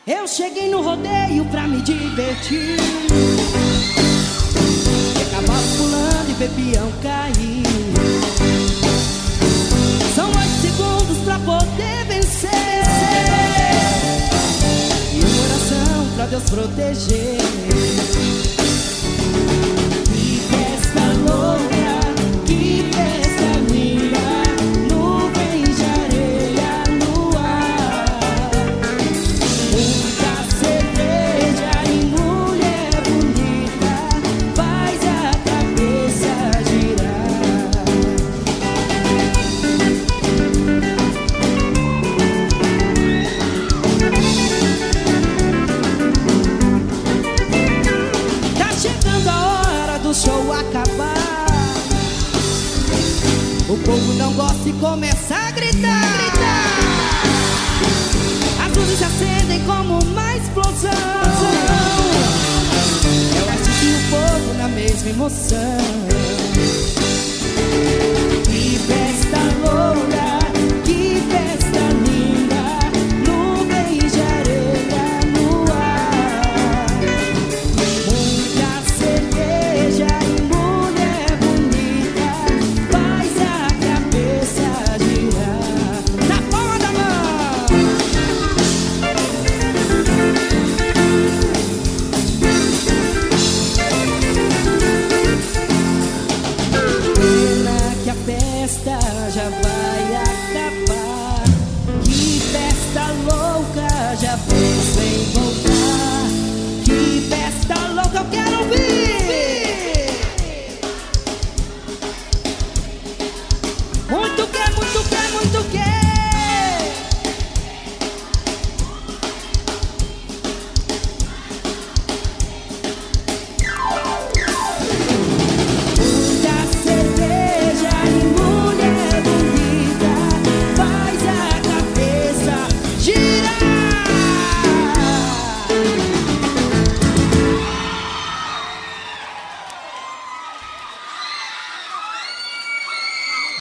Eu cheguei no rodeio pra me divertir, e cavalo pulando e pepião cair. São 8 segundos pra poder vencer, e uma oração pra Deus proteger. Que festa louca, que festa linda, nuvens de areia no ar, muita cerveja e mulher bonita faz a cabeça girar. Tá chegando a hora do show acabar, o povo não gosta e começa a gritar. As luzes se acendem como uma explosão. Eu assisti o povo na mesma emoção. Que festa louca, que festa linda, nuvens de areia no ar, muita cerveja e mulher bonita faz a cabeça girar. Na palma da mão. Pena que a festa já vai acabar. Que festa louca, já penso em